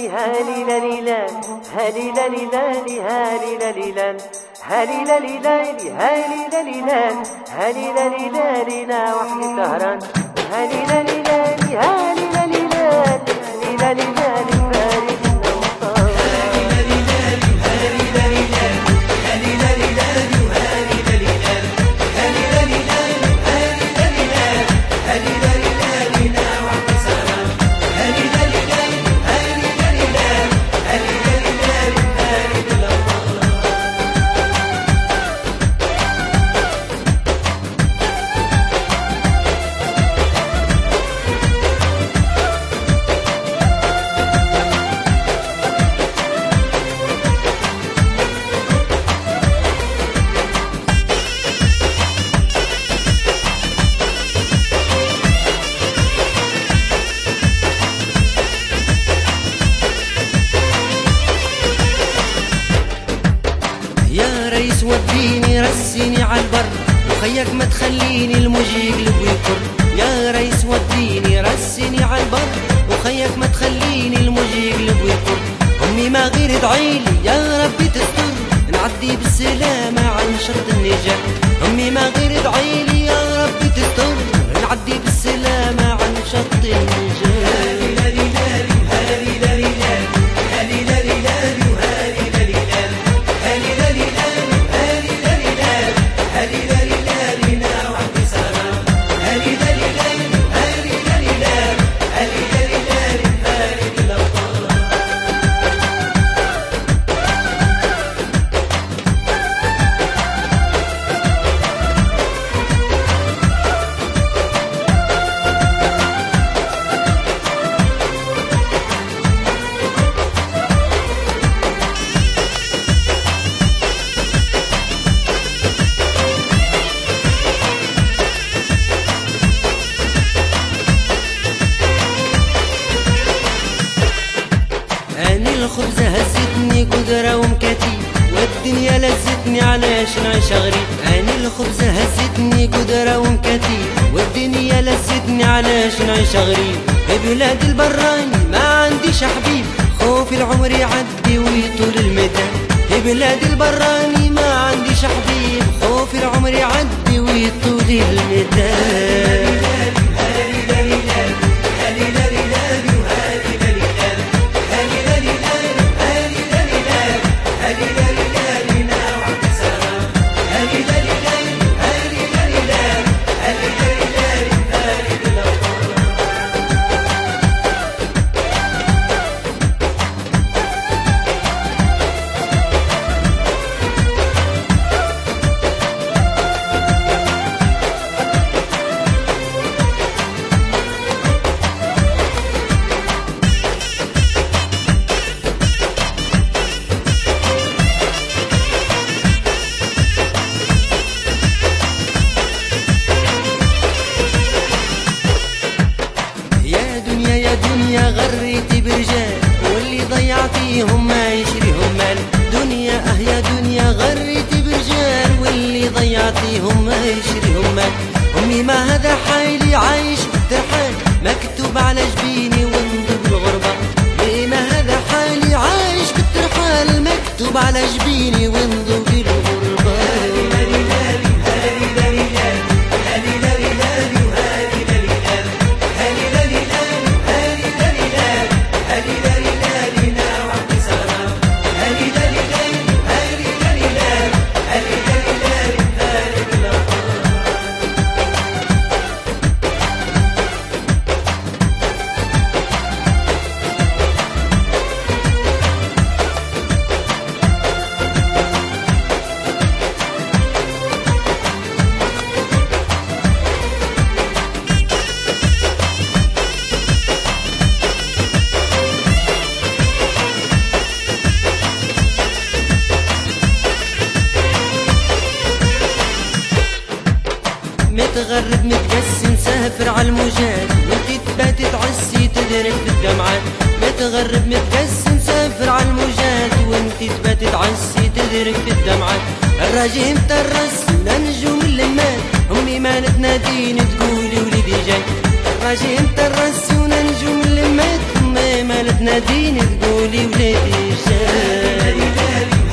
هالي لالي لال هالي لالي لالي هالي لالي لال هالي لالي لالي هالي لالي لال هالي لالي لالي لا وحدي سهران هالي لالي لالي هالي لالي لال هالي لالي لالي فارق الأوطان هالي لالي لالي هالي لالي لال هالي لالي لالي وهالي لالي لال هالي لالي لالي هالي لالي لال هالي لالي لالي لا وحدي سهران هالي لالي لالي هالي لالي لال هالي لالي لالي فارق الأوطان يا ريس وديني رسيني عالبر وخيك ما تخليني الموج يقلب ويكر يا ريس وديني رسيني عالبر وخيك ما تخليني الموج يقلب ويكر امي ما غير ادعيلي يا ربي تستر نعدي بالسلامة عن شرط النجاة امي ما غير ادعيلي يا ربي تستر نعدي بالسلامة عن شرط النجاة هالي لالي لالي هالي لالي لال هالي لالي لالي وهالي لالي لال هالي لالي لالي هالي لالي لال هالي لالي لالي لا وحدي سهران هالي لالي لالي هالي لالي لال هالي لالي لالي فارق الأوطان الخبزة هزتني قدرة ومكاتيب والدنيا لزتني علاش نعيش غريب أنا الخبزة هزتني قدرة ومكاتيب والدنيا لزتني علاش نعيش غريب ببلاد البراني ما عنديش حبيب خوف العمر يعدي ويطول المدى ببلاد البراني ما عنديش حبيب خوف العمر يعدي ويطول المدى دنيا غريتي برجال واللي ضيعتيهم ما يشريهم مال دنيا يا دنيا غريتي برجال واللي ضيعتيهم ما يشريهم مال امي ما هذا حالي عايش بالترحال مكتوب على جبيني وانظر بالغربة امي ما هذا حالي عايش بالترحال مكتوب على جبيني وانظر بالغربة متغرب متقسم سافر عالموجات وانتي تباتي تعسي تدرك في الجامعات متغرب متقسم سافر عالموجات وانتي تباتي تعسي تدرك في الجامعات الراجي مترس ننجم اللمات امي ما تناديني تقولي وليدي جاي الراجي مترس وننجم اللمات الحمامة لا تناديني تقولي ولادي جاي